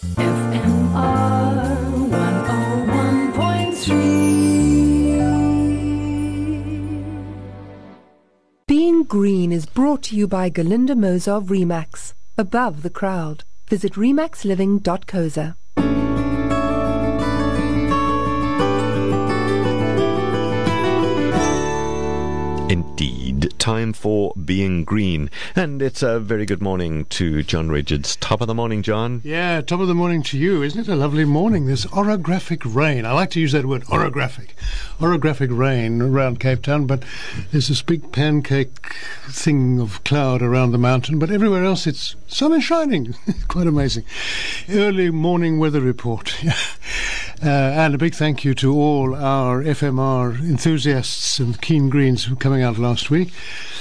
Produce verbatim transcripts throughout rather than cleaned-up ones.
F M R one oh one point three. Being Green is brought to you by Galinda Mozov Remax. Above the crowd. Visit remax living dot co za. Indeed, time for Being Green. And it's a very good morning to John Richards. Top of the morning, John. Yeah, top of the morning to you. Isn't it a lovely morning? There's orographic rain. I like to use that word, orographic. Orographic rain around Cape Town, but there's this big pancake thing of cloud around the mountain. But everywhere else, it's sun is shining. Quite amazing. Early morning weather report. Uh, and a big thank you to all our F M R enthusiasts and keen greens who were coming out last week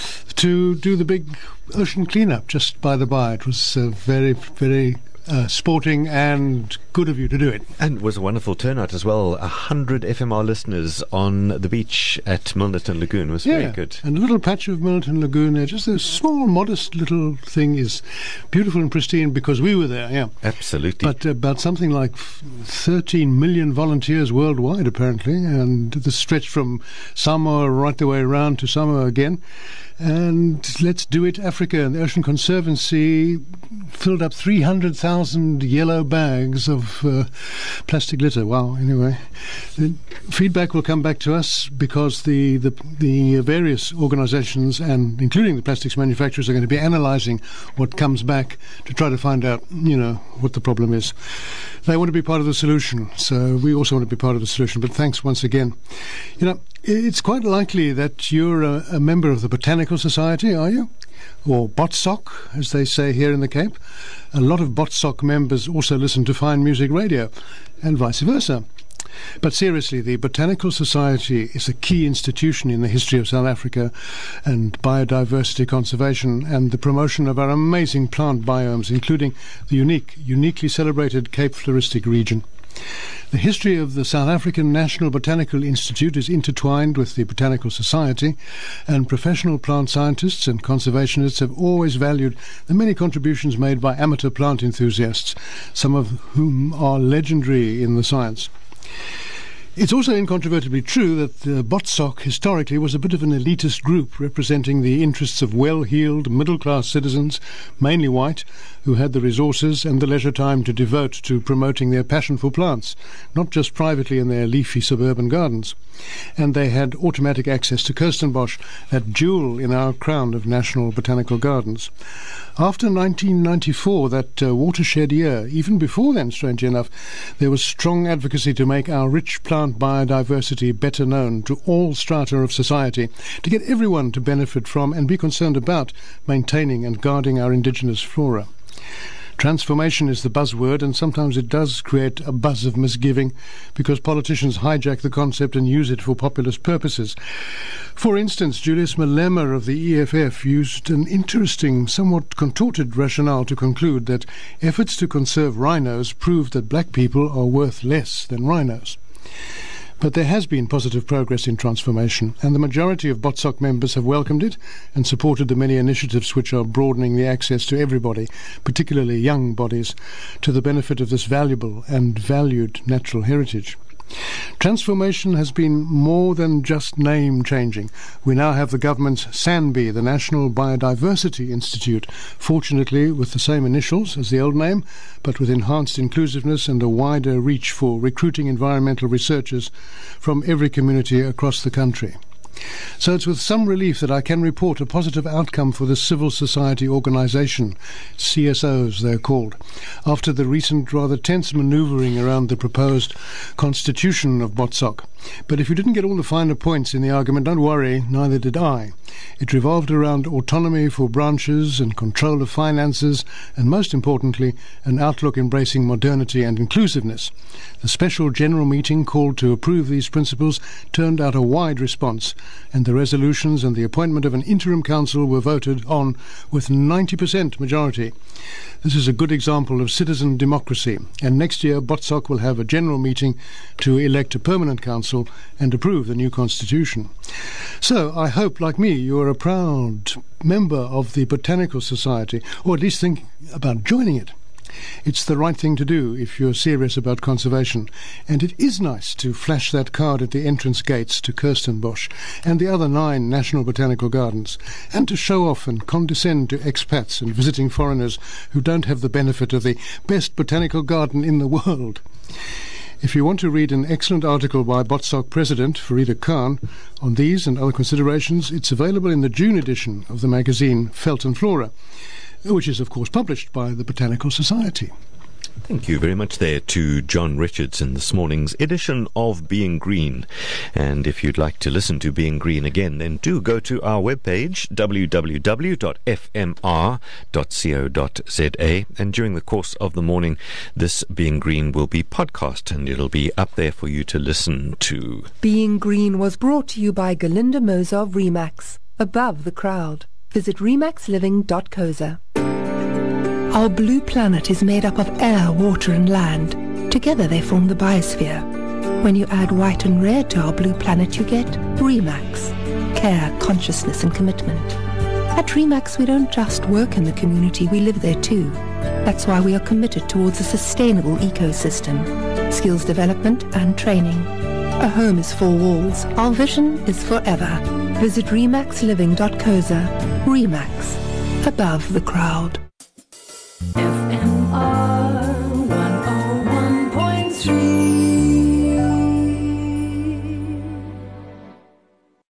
to do the big ocean cleanup just by the by. It was uh, very, very uh, sporting and good of you to do it. And it was a wonderful turnout as well. A hundred F M R listeners on the beach at Milnerton Lagoon. It was yeah, very good. And a little patch of Milnerton Lagoon there. Just a small, modest little thing is beautiful and pristine because we were there, yeah. Absolutely. But about something like thirteen million volunteers worldwide, apparently, and this stretched from Samoa right the way around to Samoa again. And Let's Do It Africa and the Ocean Conservancy filled up three hundred thousand yellow bags of uh, plastic litter. Wow, anyway. The feedback will come back to us because the, the, the various organisations, and including the plastics manufacturers, are going to be analysing what comes back to try to find out, you know, what the problem is. They want to be part of the solution, so we also want to be part of the solution. But thanks once again. You know, it's quite likely that you're a, a member of the Botanical Society, are you? Or BOTSOC, as they say here in the Cape. A lot of BOTSOC members also listen to fine music radio, and vice versa. But seriously, the Botanical Society is a key institution in the history of South Africa and biodiversity conservation and the promotion of our amazing plant biomes, including the unique, uniquely celebrated Cape Floristic region. The history of the South African National Botanical Institute is intertwined with the Botanical Society, and professional plant scientists and conservationists have always valued the many contributions made by amateur plant enthusiasts, some of whom are legendary in the science. It's also incontrovertibly true that the BOTSOC historically was a bit of an elitist group representing the interests of well-heeled, middle-class citizens, mainly white, who had the resources and the leisure time to devote to promoting their passion for plants, not just privately in their leafy suburban gardens. And they had automatic access to Kirstenbosch, that jewel in our crown of national botanical gardens. After nineteen ninety-four, that uh, watershed year, even before then, strangely enough, there was strong advocacy to make our rich plant biodiversity better known to all strata of society, to get everyone to benefit from and be concerned about maintaining and guarding our indigenous flora. Transformation is the buzzword, and sometimes it does create a buzz of misgiving because politicians hijack the concept and use it for populist purposes. For instance, Julius Malema of the E F F used an interesting, somewhat contorted rationale to conclude that efforts to conserve rhinos prove that black people are worth less than rhinos. But there has been positive progress in transformation, and the majority of BOTSOC members have welcomed it and supported the many initiatives which are broadening the access to everybody, particularly young bodies, to the benefit of this valuable and valued natural heritage. Transformation has been more than just name-changing. We now have the government's SANBI, the National Biodiversity Institute, fortunately with the same initials as the old name, but with enhanced inclusiveness and a wider reach for recruiting environmental researchers from every community across the country. So it's with some relief that I can report a positive outcome for the civil society organisation, C S Os they're called, after the recent rather tense manoeuvring around the proposed constitution of BOTSOC. But if you didn't get all the finer points in the argument, don't worry, neither did I. It revolved around autonomy for branches and control of finances, and most importantly, an outlook embracing modernity and inclusiveness. The special general meeting called to approve these principles turned out a wide response, and the resolutions and the appointment of an interim council were voted on with ninety percent majority. This is a good example of citizen democracy, and next year BOTSOC will have a general meeting to elect a permanent council and approve the new constitution. So I hope, like me, you are a proud member of the Botanical Society, or at least think about joining it. It's the right thing to do if you're serious about conservation, and it is nice to flash that card at the entrance gates to Kirstenbosch and the other nine national botanical gardens, and to show off and condescend to expats and visiting foreigners who don't have the benefit of the best botanical garden in the world. If you want to read an excellent article by Botsok President Farida Khan on these and other considerations, it's available in the June edition of the magazine Felt and Flora, which is, of course, published by the Botanical Society. Thank you very much there to John Richards in this morning's edition of Being Green. And if you'd like to listen to Being Green again, then do go to our webpage, w w w dot f m r dot co dot z a. And during the course of the morning, this Being Green will be podcast, and it'll be up there for you to listen to. Being Green was brought to you by Galinda Moser of Remax, above the crowd. Visit remax living dot co dot za. Our blue planet is made up of air, water and land. Together they form the biosphere. When you add white and red to our blue planet, you get Remax. Care, consciousness and commitment. At Remax, we don't just work in the community, we live there too. That's why we are committed towards a sustainable ecosystem, skills development and training. A home is four walls. Our vision is forever. Visit remax living dot co dot za. Remax. Above the crowd. F M